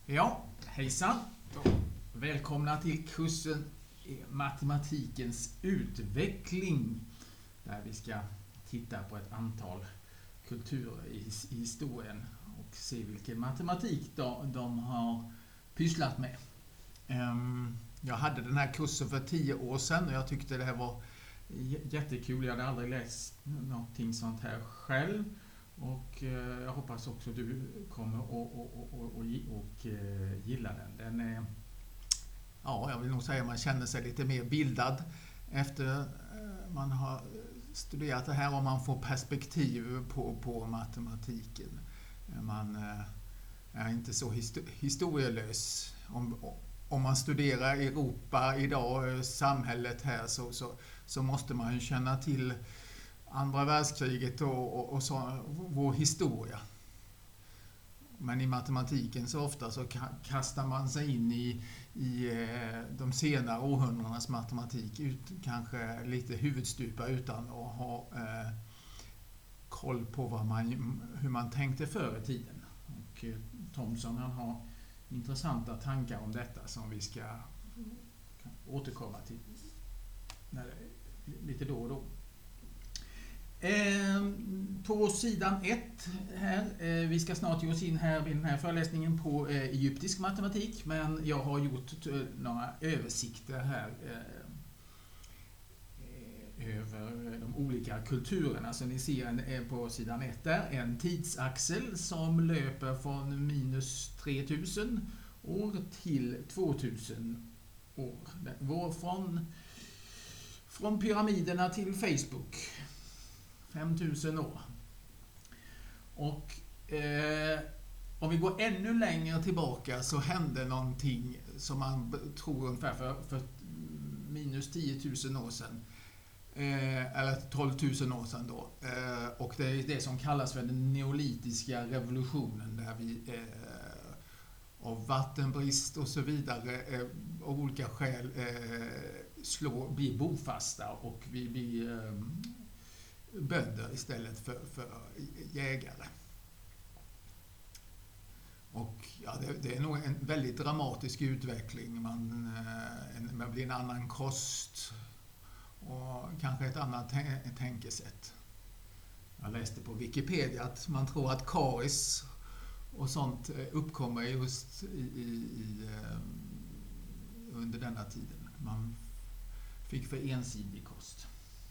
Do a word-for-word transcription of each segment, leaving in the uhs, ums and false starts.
Ja, hejsan. Välkomna till kursen Matematikens utveckling, där vi ska titta på ett antal kulturer i historien och se vilken matematik de har pysslat med. Jag hade den här kursen för tio år sedan och jag tyckte det här var jättekul. Jag hade aldrig läst någonting sånt här själv. Och eh, jag hoppas också du kommer och, och, och, och, och eh, gilla den. Den är, ja, jag vill nog säga att man känner sig lite mer bildad efter eh, man har studerat det här och man får perspektiv på, på matematiken. Man eh, är inte så histor- historielös. Om, om man studerar Europa idag, samhället här, så, så, så måste man ju känna till andra världskriget och, och, och så, vår historia. Men i matematiken så ofta så kastar man sig in i, i de senare århundradenas matematik, ut, kanske lite huvudstupa utan att ha eh, koll på vad man, hur man tänkte förr i tiden. Och eh, Thomson han har intressanta tankar om detta som vi ska återkomma till när, lite då och då. Eh, på sidan ett här, eh, vi ska snart ge oss in här vid den här föreläsningen på eh, egyptisk matematik, men jag har gjort eh, några översikter här eh, över de olika kulturerna. Så ni ser en, eh, på sidan ett där en tidsaxel som löper från minus tre tusen år till två tusen år. Den går från, från pyramiderna till Facebook. fem tusen år. Och eh, om vi går ännu längre tillbaka så hände någonting som man tror ungefär för, för minus tio tusen år sedan. Eh, eller tolv tusen år sedan då. Eh, och det är det som kallas för den neolitiska revolutionen, där vi eh, av vattenbrist och så vidare eh, av olika skäl eh, slår, blir bofasta och vi blir eh, bönder istället för, för jägare. Och ja, det, det är nog en väldigt dramatisk utveckling. Man, en, man blir en annan kost och kanske ett annat t- tänkesätt. Jag läste på Wikipedia att man tror att karies och sånt uppkommer just i, i, i, under denna tiden. Man fick för ensidig kost.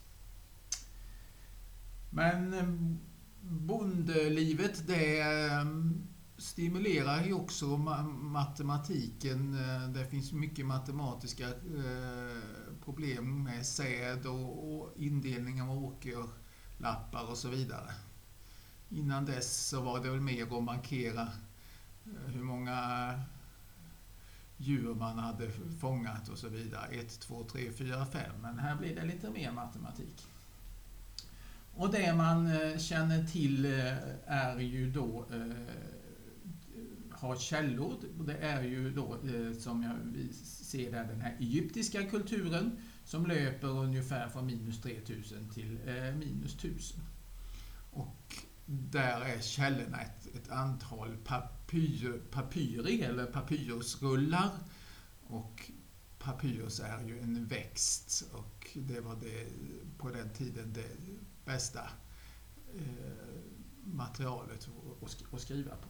Men bondelivet, det stimulerar ju också matematiken. Det finns mycket matematiska problem med säd och indelning av åkerlappar och så vidare. Innan dess så var det väl mer att markera hur många djur man hade fångat och så vidare. ett, två, tre, fyra, fem. Men här blir det lite mer matematik. Och det man känner till är ju då eh, har källor. Det är ju då eh, som jag ser där den här egyptiska kulturen som löper ungefär från minus tre tusen till eh, minus tusen. Och där är källorna ett, ett antal papyr, papyri eller papyrusrullar. Och papyrus är ju en växt och det var det på den tiden det bästa eh, materialet att, att skriva på.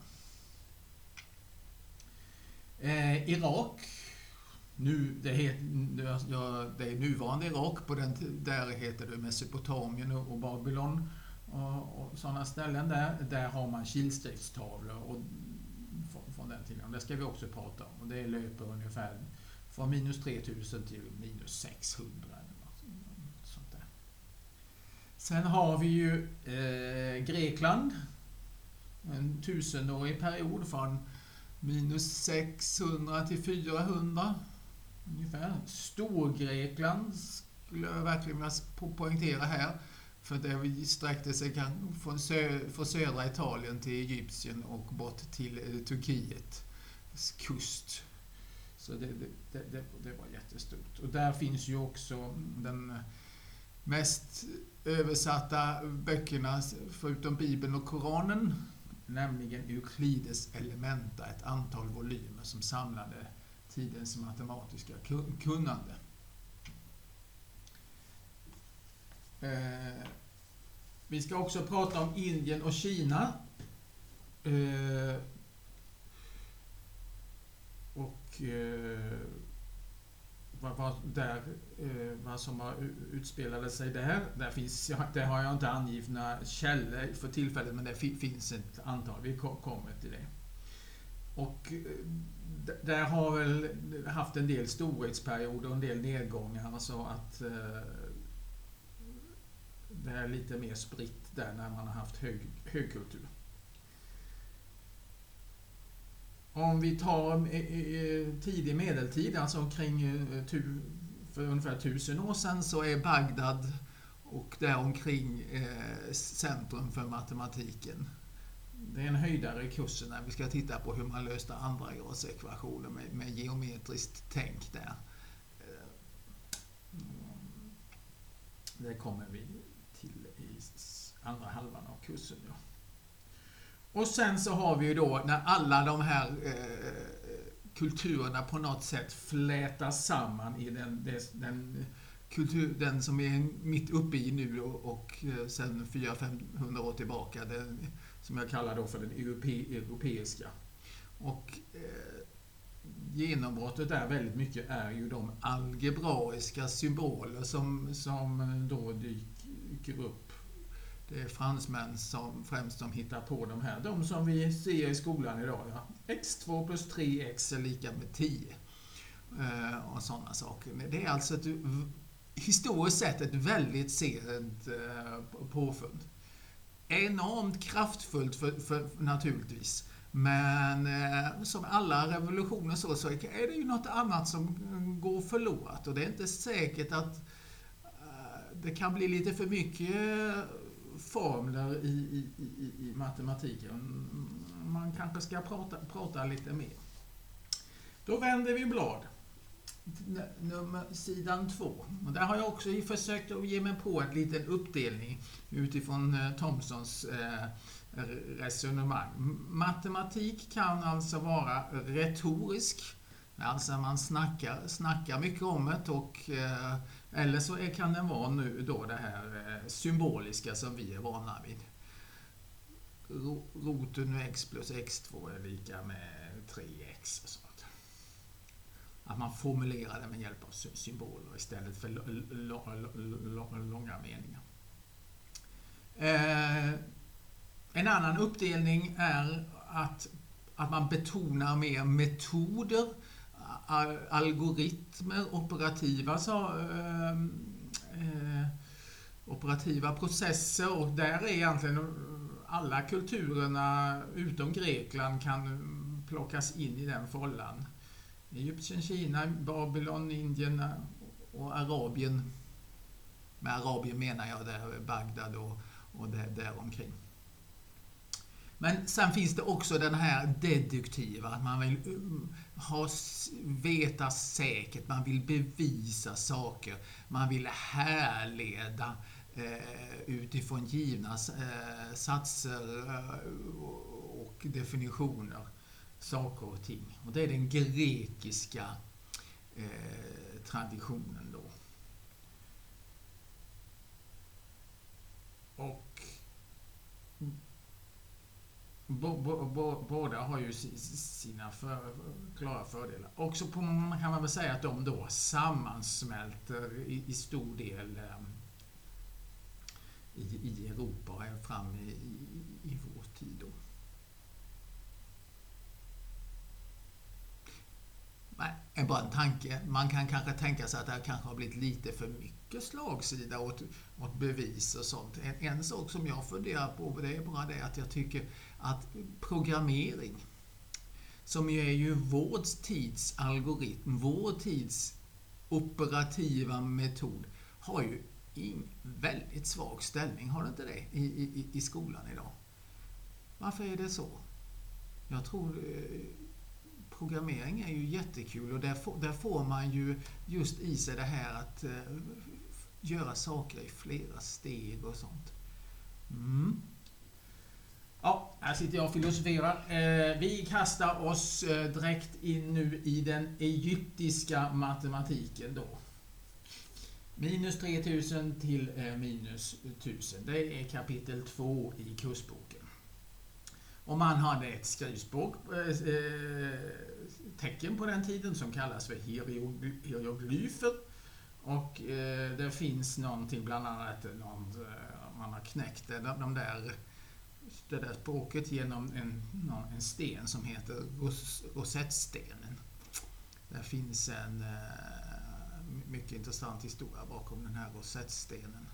Eh, Irak, nu, det, heter, ja, det är nuvarande Irak, på den, där heter det Mesopotamien och Babylon och, och sådana ställen där. Där har man kilskriftstavlor och, från, från den tiden. Det ska vi också prata om. Och det löper ungefär från minus tre tusen till minus sexhundra. Sen har vi ju eh, Grekland, en tusenårig period från minus sexhundra till fyrahundra ungefär. Storgrekland skulle jag verkligen vilja poängtera här, för det sträckte sig från, sö- från södra Italien till Egypten och bort till eh, Turkiets kust. Så det, det, det, det var jättestort. Och där finns ju också den mest översatta böckerna förutom Bibeln och Koranen nämligen Euklides Elementa, ett antal volymer som samlade tidens matematiska kunnande. Eh, vi ska också prata om Indien och Kina. Eh, och eh, vad, vad, där, eh, vad som har utspelade sig där. Där, finns, där har jag inte angivna källor för tillfället, men det finns ett antal. Vi kommer till det. Och där har väl haft en del storhetsperioder och en del nedgångar, så att eh, det är lite mer spritt där när man har haft hög, högkultur. Om vi tar tidig medeltid, alltså omkring för ungefär tusen år sedan, så är Bagdad och däromkring eh, centrum för matematiken. Det är en höjdare i kursen när vi ska titta på hur man löste andra gradsekvationer med, med geometriskt tänk där. Det kommer vi till i andra halvan av kursen. Ja. Och sen så har vi ju då när alla de här eh, kulturerna på något sätt flätas samman i den, den, den kultur, den som är mitt uppe i nu och, och sen fyra till femhundra år tillbaka, den, som jag kallar då för den europe, europeiska. Och eh, genombrottet där väldigt mycket är ju de algebraiska symboler som, som då dyker upp. Det är fransmän som främst som hittar på de här. De som vi ser i skolan idag. Ja. x två plus tre x är lika med tio. Eh, och sådana saker. Det är alltså ett, historiskt sett ett väldigt sent eh, påfund. Enormt kraftfullt för, för, naturligtvis. Men eh, som alla revolutioner så, så är det ju något annat som går förlorat. Och det är inte säkert att eh, det kan bli lite för mycket formler i, i, i, i matematiken. Man kanske ska prata, prata lite mer. Då vänder vi blad. Nummer, sidan två. Och där har jag också försökt att ge mig på en liten uppdelning utifrån eh, Thomsons eh, resonemang. Matematik kan alltså vara retorisk. Alltså man snackar, snackar mycket om det, och eh, eller så är, kan den vara nu då det här eh, symboliska som vi är vana vid. Roten nu x plus x två är lika med tre x och sånt. Att man formulerar det med hjälp av symboler istället för långa meningar. Eh, en annan uppdelning är att, att man betonar mer metoder, algoritmer, operativa, så, eh, eh, operativa processer, och där är egentligen alla kulturerna utom Grekland kan plockas in i den fållan. Egypten, Kina, Babylon, Indien och Arabien. Med Arabien menar jag där Bagdad och, och där, där omkring. Men sen finns det också den här deduktiva, att man vill ha, veta säkert, man vill bevisa saker, man vill härleda eh, utifrån givna eh, satser eh, och definitioner saker och ting. Och det är den grekiska eh, traditionen då. Och bo, bo, bo, båda har ju sina för, klara fördelar. Också på, man kan man väl säga att de då sammansmälter i, i stor del eh, i, i Europa och fram i, i, i vår tid då. En bara en tanke. Man kan kanske tänka sig att det kanske har blivit lite för mycket slagsida åt, åt bevis och sånt. En, en sak som jag funderar på, det är bara det att jag tycker att programmering, som ju är ju vår tids algoritm, vår tids operativa metod, har ju en väldigt svag ställning. Har det inte det i, i, i skolan idag? Varför är det så? Jag tror programmering är ju jättekul, och där får, där får man ju just i sig det här att uh, göra saker i flera steg och sånt. Mm. Ja, här sitter jag och filosoferar. Eh, vi kastar oss eh, direkt in nu i den egyptiska matematiken då. Minus tre tusen till eh, minus tusen. Det är kapitel två i kursboken. Och man hade ett skrivspråk, eh, tecken på den tiden som kallas för hieroglyfer. Och eh, det finns någonting, bland annat någon, man har knäckt de, de där, det där språket genom en, en sten som heter ros, rosettstenen. Det finns en eh, mycket intressant historia bakom den här rosettstenen.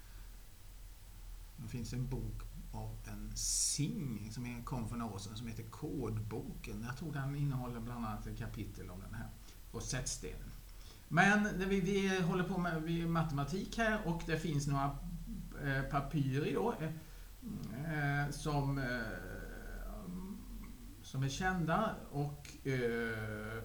Det finns en bok av en Singh som kom för några år sedan som heter Kodboken. Jag tror den innehåller bland annat ett kapitel om den här rosettstenen. Men vi, vi håller på med vi, matematik här och det finns några eh, papyri då eh, som, eh, som är kända och eh,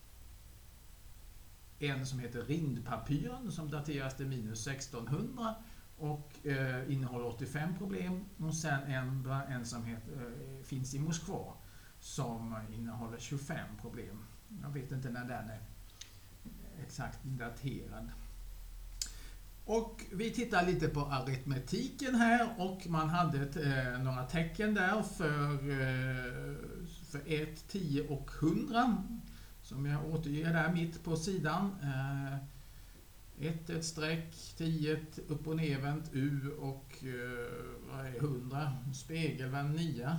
en som heter Rindpapyren som dateras till minus sextonhundra och eh, innehåller åttiofem problem och sen en, en som heter, eh, finns i Moskva som innehåller tjugofem problem. Jag vet inte när den är exakt daterad. Och vi tittar lite på aritmetiken här och man hade ett, eh, några tecken där för, eh, för ett, tio och hundra som jag återger där mitt på sidan. Eh, ett, ett streck, tio upp och nervänt, U och eh, vad är hundra? Spegelvänd nio.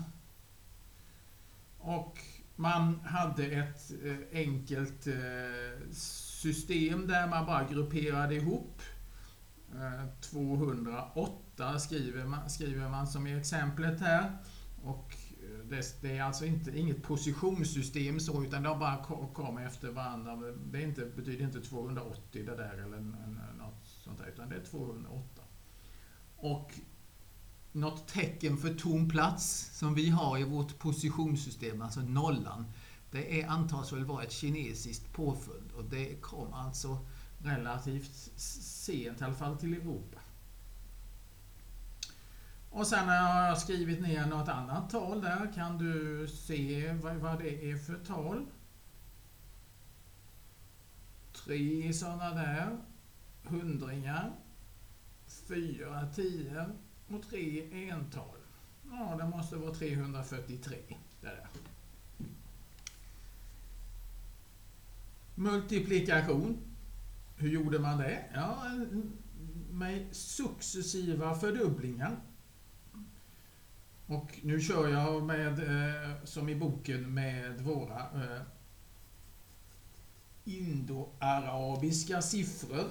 Och man hade ett eh, enkelt eh, system där man bara grupperade ihop. Eh, tvåhundraåtta skriver man, skriver man som i exemplet här. Och det, det är alltså inte, inget positionssystem så, utan de bara kommer efter varandra. Det är inte, betyder inte tvåhundraåttio det där eller något sånt där, utan det är tvåhundraåtta. Och något tecken för tom plats som vi har i vårt positionssystem, alltså nollan, det är antas väl vara ett kinesiskt påfund och det kom alltså relativt sent, i alla fall till Europa. Och sen har jag skrivit ner något annat tal där. Kan du se vad, vad det är för tal? Tre sådana där. Hundringar. Fyra tio och tre ental. Ja, det måste vara trehundrafyrtiotre. Det där. Multiplikation. Hur gjorde man det? Ja, med successiva fördubblingar. Och nu kör jag med, eh, som i boken, med våra eh, indoarabiska siffror.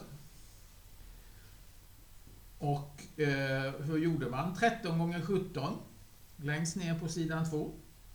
Och eh, hur gjorde man? tretton gånger sjutton. Längst ner på sidan två.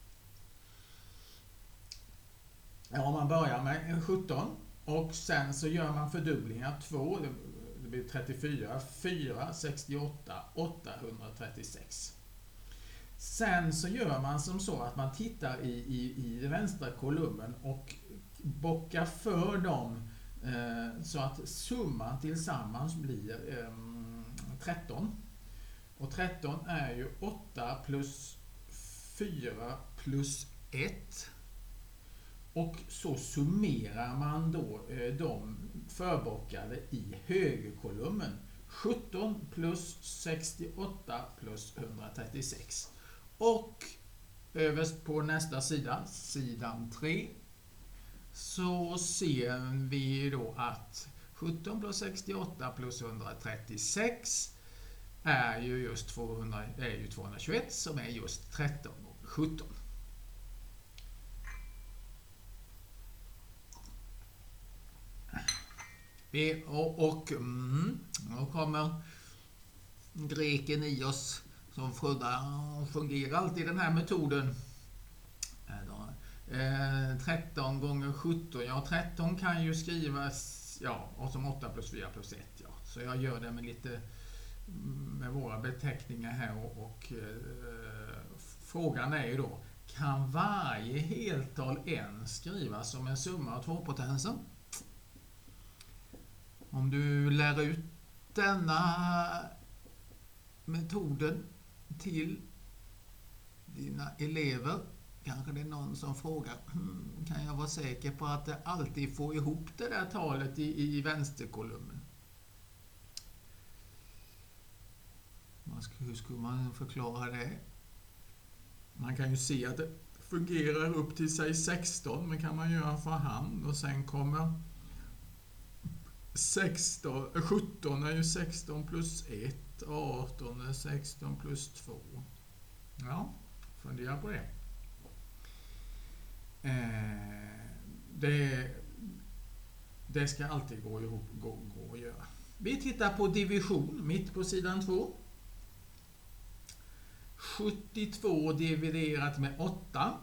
Ja, man börjar med sjutton. Och sen så gör man fördublingar. två, det blir trettiofyra. fyra, sextioåtta, åttahundratrettiosex. Sen så gör man som så att man tittar i, i, i den vänstra kolumnen och bockar för dem eh, så att summan tillsammans blir eh, tretton. Och tretton är ju åtta plus fyra plus ett. Och så summerar man då eh, de förbockade i högerkolumnen. sjutton plus sextioåtta plus etthundratrettiosex. Och överst på nästa sida, sidan tre, så ser vi då att sjutton plus sextioåtta plus etthundratrettiosex är ju just tvåhundra, är ju tvåhundratjugoett som är just tretton och sjutton. Vi, och och mm, då kommer greken i oss som frågar, fungerar alltid den här metoden. Eh, tretton gånger sjutton, ja tretton kan ju skrivas, ja, och som åtta plus fyra plus ett, ja. Så jag gör det med lite, med våra beteckningar här och, och eh, frågan är ju då, kan varje heltal n skrivas som en summa av två potenser? Om du lär ut denna metoden till dina elever. Kanske det är någon som frågar, hmm, kan jag vara säker på att det alltid får ihop det där talet i, i vänsterkolumnen? Hur skulle man förklara det? Man kan ju se att det fungerar upp till sig sexton, men kan man göra för hand och sen kommer sexton, sjutton är ju sexton plus ett, arton är sexton plus två. Ja, fundera på det. Eh, det, det ska alltid gå ihop, gå, gå att göra. Vi tittar på division mitt på sidan två. sjuttiotvå dividerat med åtta.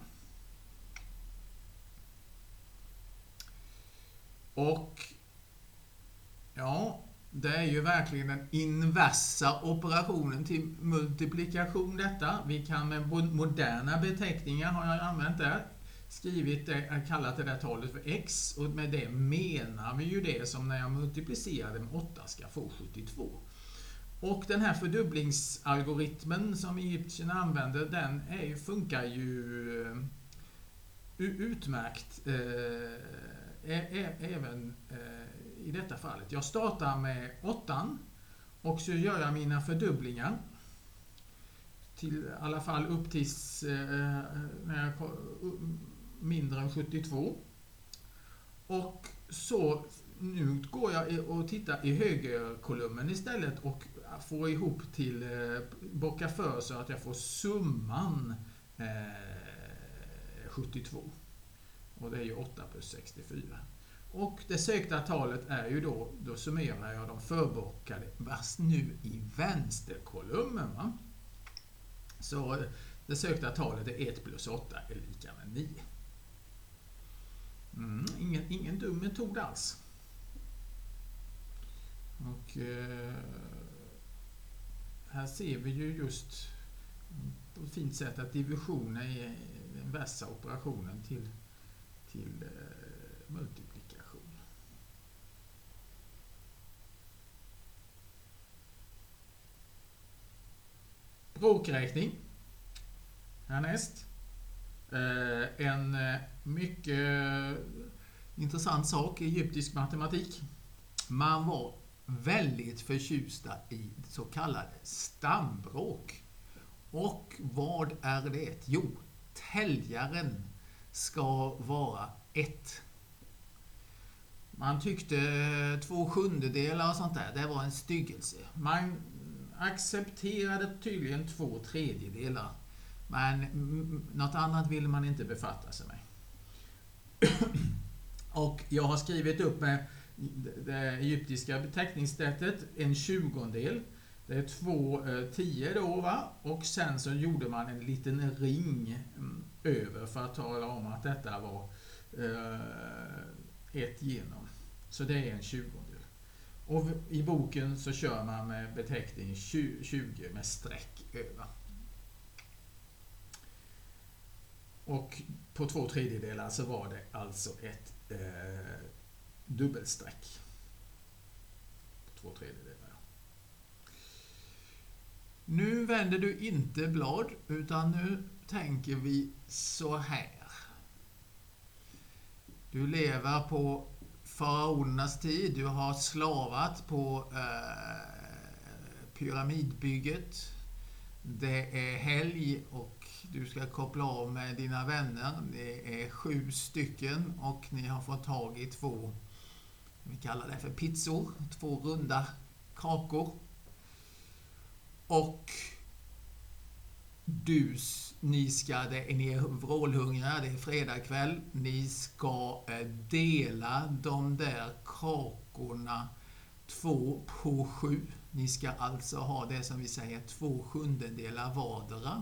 Och ja, det är ju verkligen den inversa operationen till multiplikation detta. Vi kan med moderna beteckningar, har jag använt där, skrivit det, kallat det där talet för x, och med det menar vi ju det som när jag multiplicerar det med åtta ska få sjuttiotvå. Och den här fördubblingsalgoritmen som egyptierna använder, den är, funkar ju utmärkt eh, även eh, i detta fallet. Jag startar med åttan och så gör jag mina fördubblingar till i alla fall upp till eh, när jag, mindre än sjuttiotvå. Och så nu går jag och tittar i högerkolumnen istället och får ihop till eh, bocka för så att jag får summan eh, sjuttiotvå. Och det är ju åtta plus sextiofyra. Och det sökta talet är ju då, då summerar jag de förbockade fast nu i vänsterkolumnen. Va? Så det sökta talet är ett plus åtta är lika med nio. Mm, ingen, ingen dum metod alls. Och eh, här ser vi ju just på ett fint sätt att division är den inversa operationen till, till eh, multiplikation. Bråkräkning härnäst. Eh, en eh, mycket intressant sak i egyptisk matematik. Man var väldigt förtjusta i så kallade stambråk. Och vad är det? Jo, täljaren ska vara ett. Man tyckte två sjundedelar och sånt där, det var en styggelse. Man accepterade tydligen två tredjedelar. Men något annat ville man inte befatta sig med. Och jag har skrivit upp med det egyptiska beteckningssättet en tjugondel. Det är två eh, tio då, va? Och sen så gjorde man en liten ring mm, över för att tala om att detta var eh, ett genom. Så det är en tjugondel. Och i boken så kör man med beteckning tjugo med streck över. Och på två tredjedelar så var det alltså ett eh, dubbelstreck. På två tredjedelar. Nu vänder du inte blad, utan nu tänker vi så här. Du lever på faraonernas tid. Du har slavat på eh, pyramidbygget. Det är helg och du ska koppla av med dina vänner. Det är sju stycken och ni har fått tag i två, vi kallar det för pizzor, två runda kakor. Och du, ni ska, det är ni är vrålhungriga, det är fredag kväll. Ni ska dela de där kakorna två på sju. Ni ska alltså ha det som vi säger två sjundedelar vardera.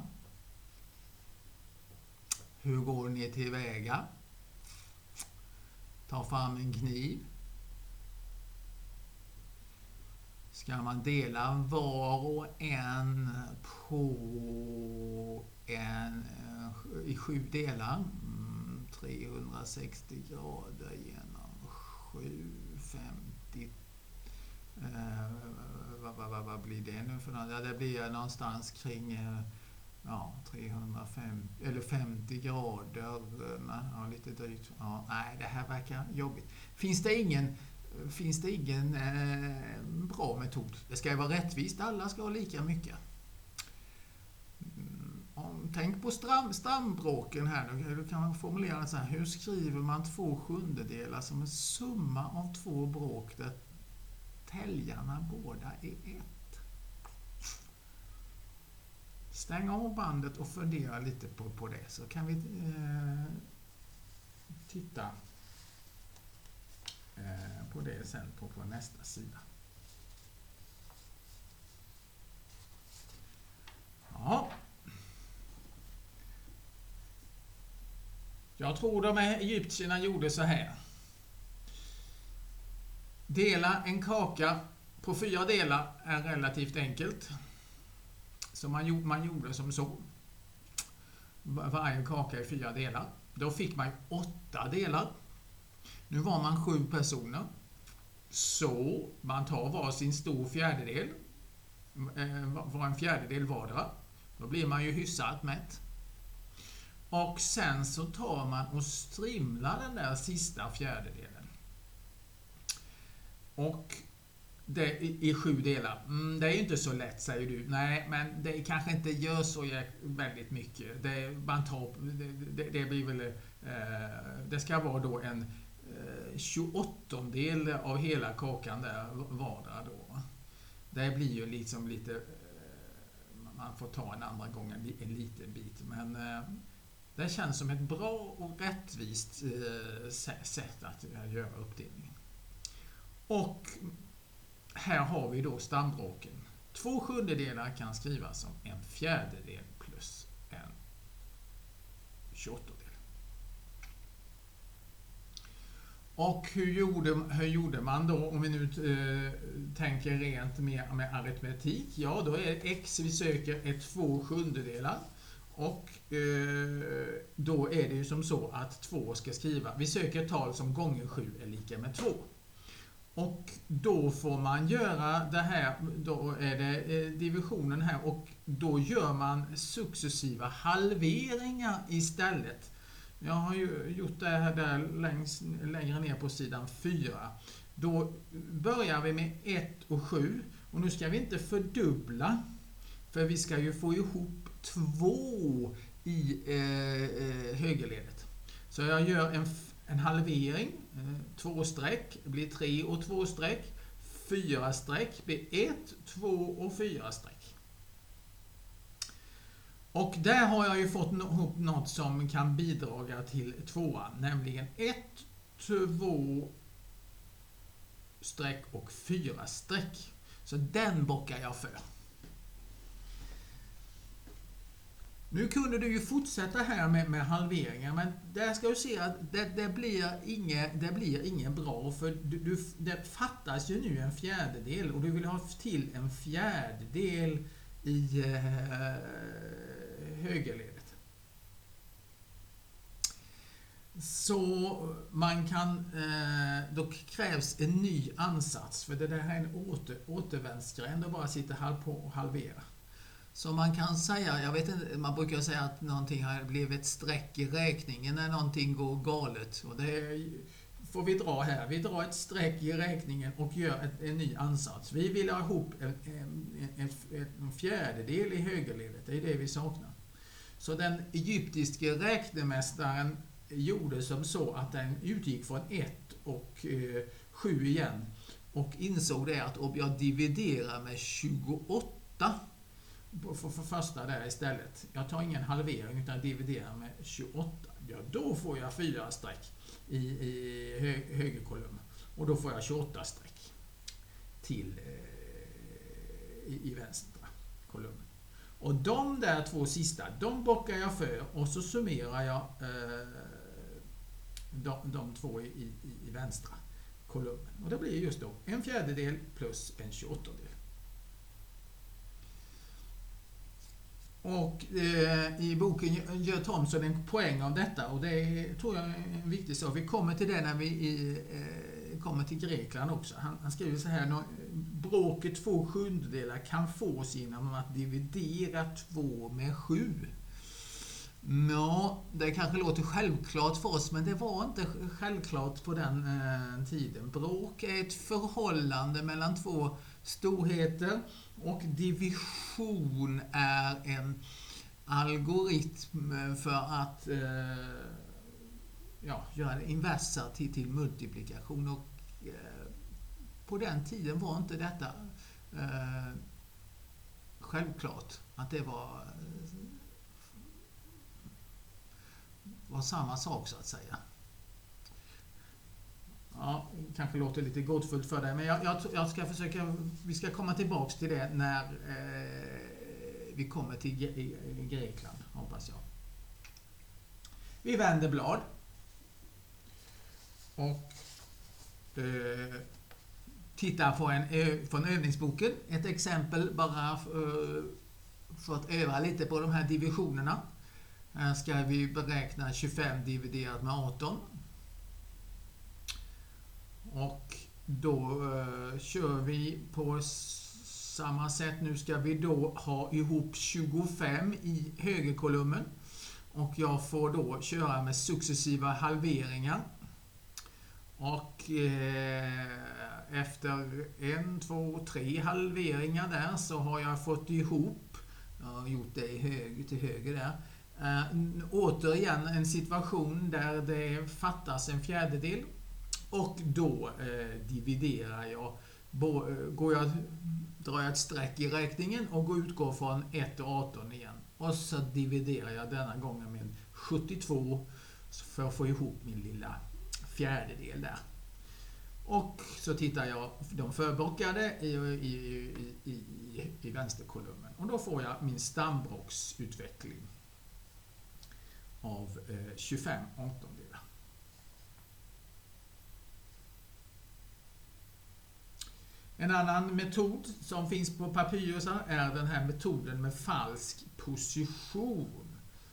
Hur går ni tillväga? Ta fram en kniv. Ska man dela var och en på en, i sju delar. Mm, trehundrasextio grader genom sju, femtio. Eh, vad, vad, vad blir det nu för något? Ja, det blir någonstans kring eh, ja, trehundrafemtio eller femtio grader, ja, lite drygt. Ja, nej, det här verkar jobbigt. Finns det ingen, finns det ingen eh, bra metod? Det ska ju vara rättvist, alla ska ha lika mycket. Om, tänk på stram, strambråken här nu. Du kan man formulera det så här. Hur skriver man två sjundedelar som en summa av två bråk där täljarna båda är ett? Stäng av bandet och fundera lite på, på det. Så kan vi eh, titta eh, på det sen på, på nästa sida. Ja. Jag tror de egyptierna gjorde så här. Dela en kaka på fyra delar är relativt enkelt. Så man gjorde, man gjorde som så. Varje kaka i fyra delar. Då fick man åtta delar. Nu var man sju personer. Så man tar var sin stor fjärdedel. Var en fjärdedel vardera. Då blir man ju hyfsat mätt. Och sen så tar man och strimlar den där sista fjärdedelen. Och det i, i sju delar. Mm, det är ju inte så lätt, säger du. Nej, men det kanske inte gör så väldigt mycket. Det, man tar, det, det, det blir väl... Eh, det ska vara då en eh, tjugoåttondel av hela kakan där vardera då. Det blir ju liksom lite... Eh, man får ta en andra gång en, en liten bit. Men eh, det känns som ett bra och rättvist eh, sätt att eh, göra uppdelningen. Och här har vi då stambråken. Två sjundedelar kan skrivas som en fjärdedel plus en tjugoåttondel. Och hur gjorde, hur gjorde man då, om vi nu eh, tänker rent med, med aritmetik? Ja, då är x, vi söker ett två sjundedelar. Och eh, då är det ju som så att två ska skriva, vi söker ett tal som gånger sju är lika med två. Och då får man göra det här, då är det divisionen här, och då gör man successiva halveringar istället. Jag har ju gjort det här där längs, längre ner på sidan fyra. Då börjar vi med ett och sju, och nu ska vi inte fördubbla, för vi ska ju få ihop två i eh, högerledet. Så jag gör en En halvering, två streck blir tre och två streck, fyra streck blir ett, två och fyra streck. Och där har jag ju fått ihop något som kan bidra till tvåan, nämligen ett, två streck och fyra streck. Så den bockar jag för. Nu kunde du ju fortsätta här med, med halveringar, men där ska du se att det, det, blir, inget, det blir ingen bra, för du, du, det fattas ju nu en fjärdedel, och du vill ha till en fjärdedel i eh, högerledet. Så man kan, eh, då krävs en ny ansats, för det där är en åter, återvändsgränd och bara sitta halv på och halvera. Så man kan säga, jag vet inte, man brukar säga att någonting har blivit ett streck i räkningen när någonting går galet. Och det får vi dra här. Vi drar ett streck i räkningen och gör ett, en ny ansats. Vi vill ha ihop en, en, en, en fjärdedel i högerledet. Det är det vi saknar. Så den egyptiske räknemästaren gjorde som så att den utgick från ett och eh, sju igen. Och insåg det att om jag dividerar med tjugoåtta för, för första där istället. Jag tar ingen halvering utan dividerar med tjugoåtta. Ja, då får jag fyra streck i, i hö, högerkolumn. Och då får jag tjugoåtta streck till eh, i, i vänstra kolumnen. Och de där två sista, de bockar jag för, och så summerar jag eh, de, de två i, i, i vänstra kolumnen. Och det blir just då en fjärdedel plus en tjugoåttondel. Och eh, i boken gör Thomson en poäng av detta, och det är, tror jag är en viktig sak. Vi kommer till det när vi i, eh, kommer till Grekland också. Han, han skriver så här: bråket två sjundedelar kan fås genom att dividera två med sju. Ja, det kanske låter självklart för oss, men det var inte självklart på den eh, tiden. Bråk är ett förhållande mellan två storheter, och division är en algoritm för att eh, ja, göra det inversa till, till multiplikation. Och eh, på den tiden var inte detta eh, självklart att det var var samma sak, så att säga. Ja, kanske låter lite gåtfullt för dig, men jag, jag, jag ska försöka, vi ska komma tillbaks till det när eh, vi kommer till Gre- Grekland, hoppas jag. Vi vänder blad och eh, tittar på en ö, från övningsboken. Ett exempel bara eh, för att öva lite på de här divisionerna. Här ska vi beräkna tjugofem dividerat med arton. Och då eh, kör vi på samma sätt. Nu ska vi då ha ihop tjugofem i högerkolumnen. Och jag får då köra med successiva halveringar. Och eh, efter en, två, tre halveringar där så har jag fått ihop, jag har gjort det i höger, till höger där. Uh, återigen en situation där det fattas en fjärdedel, och då uh, dividerar jag, bo, uh, går jag drar jag ett streck i räkningen och går utgår från ett och arton igen, och så dividerar jag denna gången med sjuttiotvå för att få ihop min lilla fjärdedel där. Och så tittar jag de förbockade i, i, i, i, i vänsterkolumnen, och då får jag min stambrocksutveckling av eh, tjugofem artondelar. En annan metod som finns på papyrusar är den här metoden med falsk position.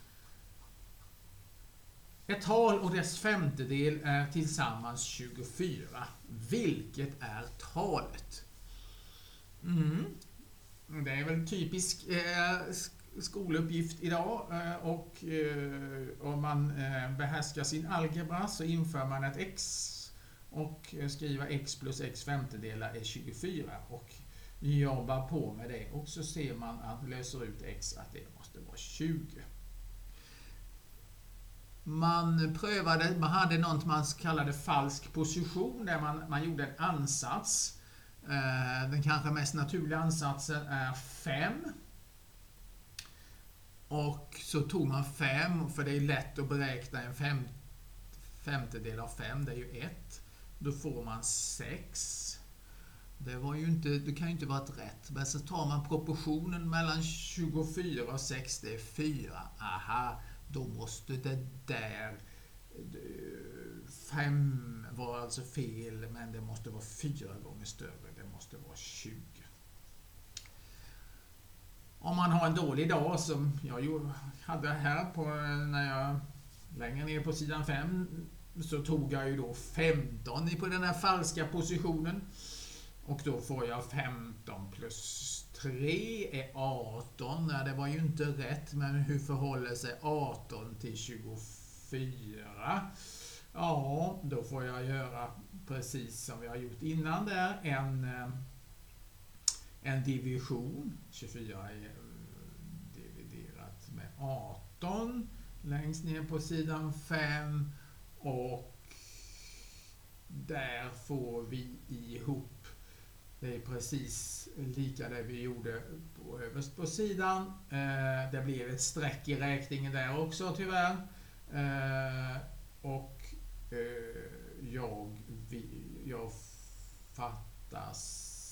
Ett tal och dess femtedel är tillsammans tjugofyra. Vilket är talet? Mm. Det är väl typisk eh, skoluppgift idag, och eh, om man eh, behärskar sin algebra så inför man ett x och skriver x plus x femtedelar är tjugofyra och jobbar på med det, och så ser man att löser ut x att det måste vara tjugo. Man prövade, man hade något man kallade falsk position där man, man gjorde en ansats. Eh, den kanske mest naturliga ansatsen är fem. Och så tog man fem, för det är lätt att beräkna en fem, femtedel av fem, det är ju ett. Då får man sex. Det var ju inte, det kan ju inte vara ett rätt. Men så tar man proportionen mellan tjugofyra och sex, det är fyra. Aha, då måste det där fem var alltså fel, men det måste vara fyra gånger större. Det måste vara tjugo. Om man har en dålig dag som jag hade här på, när jag längre ner på sidan fem, så tog jag ju då femton på den här falska positionen. Och då får jag femton plus tre är arton. Nej, det var ju inte rätt, men hur förhåller sig arton till tjugofyra? Ja, då får jag göra precis som vi har gjort innan där. En, en division. tjugofyra är dividerat med arton. Längst ner på sidan fem. Och där får vi ihop. Det är precis lika det vi gjorde på överst på sidan. Eh, det blev ett streck i räkningen där också tyvärr. Eh, och eh, jag, vi, jag fattas...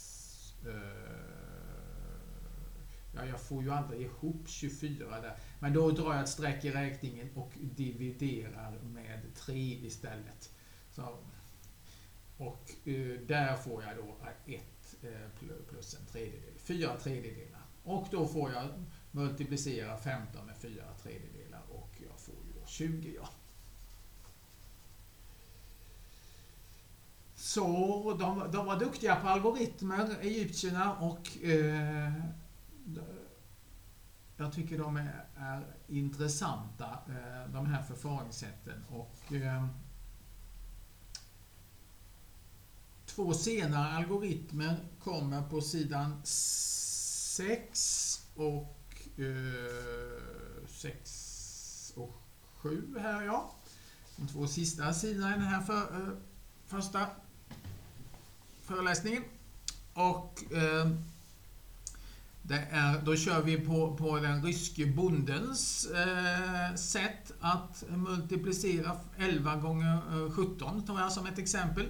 Eh, ja, jag får ju aldrig ihop tjugofyra där. Men då drar jag ett streck i räkningen och dividerar med tre istället. Så, och eh, där får jag då ett plus en tredjedel, fyra tredjedelar. Och då får jag multiplicera femton med fyra tredjedelar och jag får ju då tjugo. Ja. Så de, de var duktiga på algoritmer, egyptierna, och eh, jag tycker de är, är intressanta, eh, de här förfaringssätten. Och eh, två senare algoritmer kommer på sidan sex och eh, sex och sju här, ja. De två sista sidorna i den här för, eh, första föreläsningen. Och eh, det är, då kör vi på, på den ryske bondens eh, sätt att multiplicera elva gånger sjutton, tar jag som ett exempel.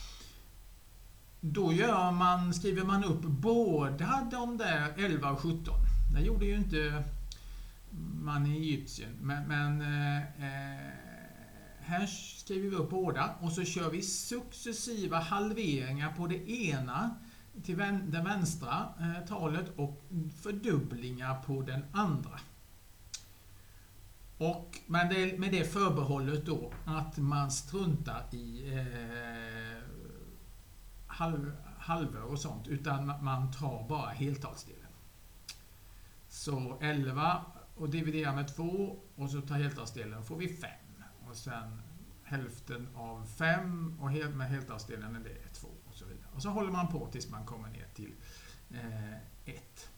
Då gör man, skriver man upp båda de där elva och sjutton. Det gjorde ju inte man i Egypten. Men, men eh, här skriver vi upp båda och så kör vi successiva halveringar på det ena till vän, det vänstra eh, talet och fördubblingar på den andra. Och, men det, med det förbehållet då att man struntar i eh, halv, halvor och sånt, utan man tar bara heltalsdelen. Så elva och dividerar med två och så tar heltalsdelen, får vi fem. Och sen hälften av fem och helt med heltalsdelen är det två och så vidare. Och så håller man på tills man kommer ner till ett.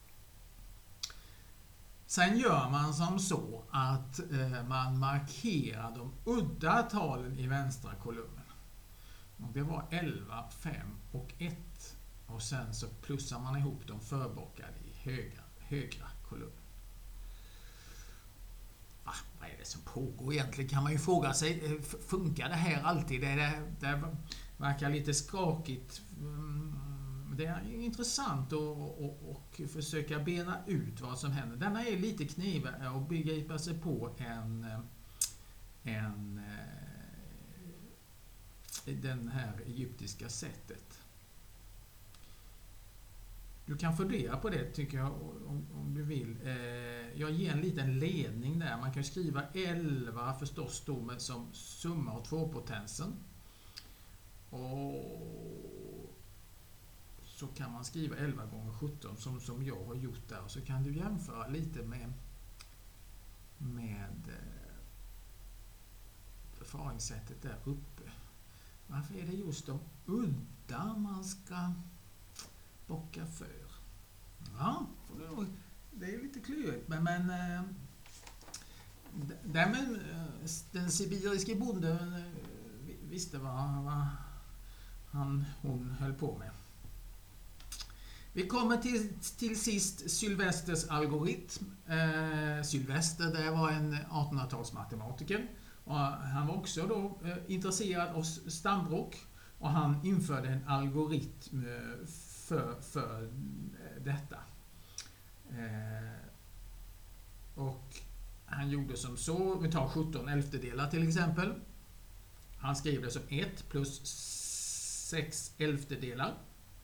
Sen gör man som så att eh, man markerar de udda talen i vänstra kolumnen. Och det var elva, fem och ett. Och sen så plussar man ihop de förbockade i högra, högra kolumnen. Ah, vad är det som pågår egentligen, kan man ju fråga sig. Funkar det här alltid? Det, det, det verkar lite skakigt. Det är intressant att och, och försöka bena ut vad som händer. Denna är lite knivig och begripa sig på en, en den här egyptiska sättet. Du kan fundera på det, tycker jag, om, om du vill. Jag ger en liten ledning där. Man kan skriva elva förstås då med som summa av tvåpotensen. Och så kan man skriva elva gånger sjutton som, som jag har gjort där. Och så kan du jämföra lite med, med förfaringssättet där uppe. Varför är det just de udda man ska bocka för? Ja, det är lite klurigt. Men, men den, den sibiriske bonden visste vad, vad han, hon höll på med. Vi kommer till, till sist Sylvesters algoritm. Eh, Sylvester, det var en artonhundratalsmatematiker. Och han var också då eh, intresserad av stambråk. Och han införde en algoritm för, för detta. Eh, och han gjorde som så, vi tar sjutton elftedelar till exempel. Han skrev det som ett plus sex elftedelar.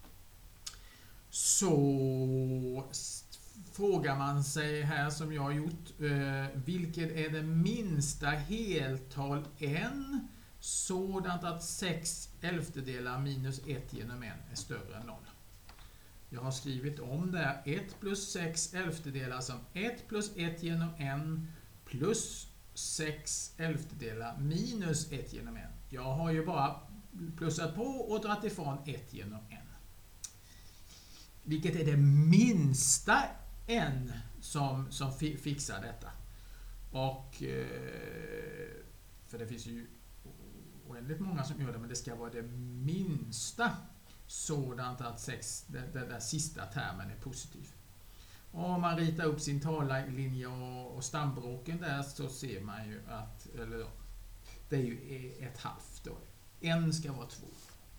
Så frågar man sig här, som jag har gjort, eh, vilket är det minsta heltal n sådant att sex elftedelar minus ett genom n är större än noll. Jag har skrivit om där ett plus sex elftedelar som ett plus ett genom n plus sex elftedelar minus ett genom n. Jag har ju bara plussat på och dragit ifrån ett genom n. Vilket är det minsta n som, som fixar detta. Och för det finns ju oändligt många som gör det, men det ska vara det minsta sådant att sex, den där sista termen är positiv. Och om man ritar upp sin tallinje och, och stambråken där, så ser man ju att, eller det är ju ett halvt då. En ska vara två.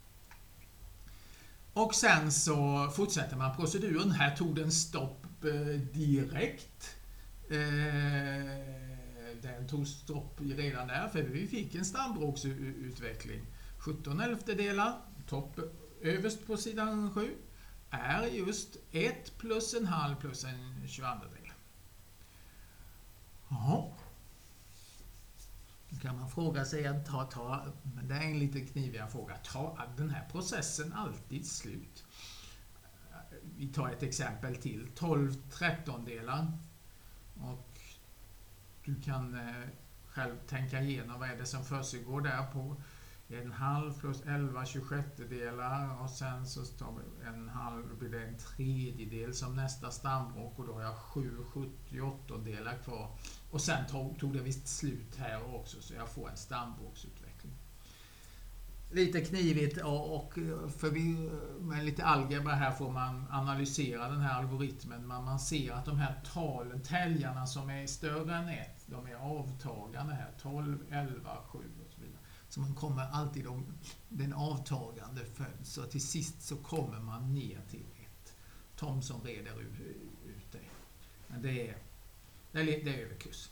Och sen så fortsätter man proceduren. Här tog den stopp eh, direkt. Eh, den tog stopp redan där, för vi fick en stambråksutveckling. sjutton elftedelar, topp överst på sidan sju, är just ett plus en halv plus en tjugoandedel. Ja. Då kan man fråga sig, ta, ta, men det är en lite knivigare fråga, tar den här processen alltid slut? Vi tar ett exempel till, tolv trettondelar, och du kan eh, själv tänka igenom vad är det som försiggår där på en halv plus elva tjugosjättedelar, och sen så tar vi en halv, då blir det en tredjedel som nästa stambråk, och då har jag sju sjuttioåttondelar kvar, och sen tog, tog det visst slut här också, så jag får en stambråksutveckling. Lite knivigt, och, och för vi, med lite algebra här får man analysera den här algoritmen, men man ser att de här talen, täljarna som är större än ett, de är avtagande här, tolv, elva, sju och så vidare. Så man kommer alltid om den avtagande följd, så till sist så kommer man ner till ett. Thomson reder ut, ut det. Men det är, det är, det är överkurs.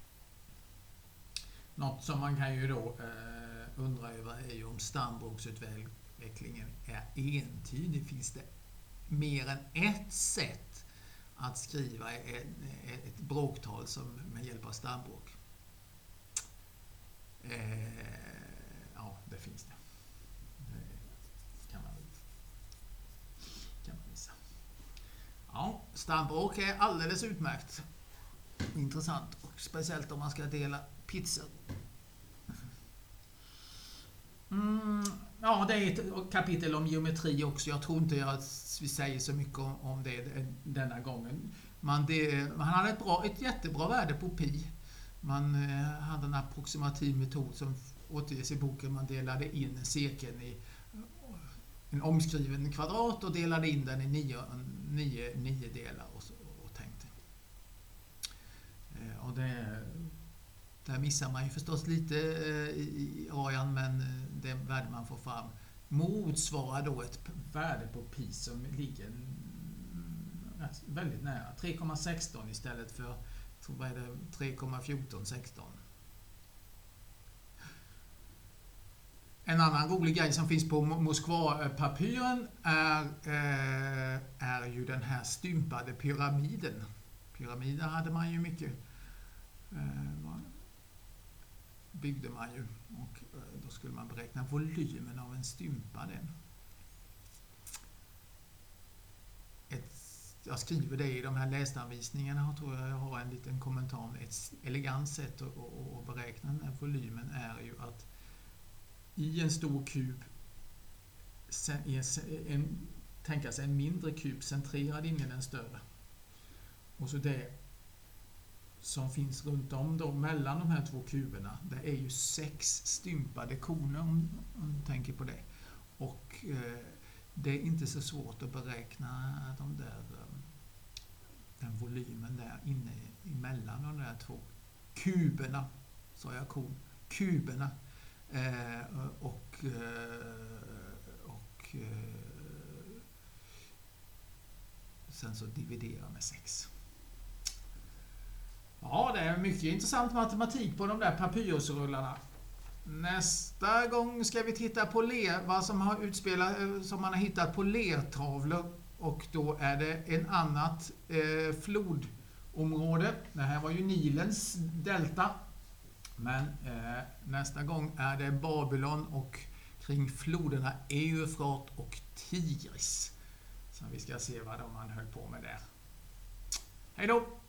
Något som man kan ju då eh, undra över är ju om stambråksutvecklingen är entydig. Finns det mer än ett sätt att skriva ett, ett bråktal som med hjälp av stambråk? Eh, ja, det finns det. Det kan man, kan man visa. Ja, stambråk är alldeles utmärkt. Intressant, och speciellt om man ska dela pizzor. Mm, ja, det är ett kapitel om geometri också. Jag tror inte jag vi säger så mycket om, om det denna gången. Man, det, man hade ett, bra, ett jättebra värde på pi. Man eh, hade en approximativ metod som återges i boken. Man delade in cirkeln i en omskriven kvadrat och delade in den i nio, nio, nio delar och, så, och tänkte. Eh, och det... Där missar man ju förstås lite i ajan, men det värde man får fram motsvarar då ett värde på pi som ligger väldigt nära. tre komma sexton istället för, tror vad är det, tre komma fjorton sexton. En annan rolig grej som finns på Moskva-papyren är, är ju den här stympade pyramiden. Pyramider hade man ju mycket... byggde man ju, och då skulle man beräkna volymen av en stympa. Den. Ett, jag skriver det i de här läsanvisningarna, och tror jag jag har en liten kommentar om ett elegant sätt att, att beräkna den här volymen är ju att i en stor kub en, tänka sig en mindre kub centrerad in i den större. Och så det som finns runt om då, mellan de här två kuberna, det är ju sex stympade koner, om, om du tänker på det. Och eh, det är inte så svårt att beräkna de där, den volymen där inne emellan de där två kuberna, sa jag kon, kuberna, eh, och, eh, och eh, sen så dividera med sex. Ja, det är mycket intressant matematik på de där papyrusrullarna. Nästa gång ska vi titta på ler, vad som har utspelat, som man har hittat på lertavlor, och då är det en annat eh, flodområde. Det här var ju Nilens delta, men eh, nästa gång är det Babylon och kring floderna Eufrat och Tigris. Så vi ska se vad de man höll på med där. Hej då!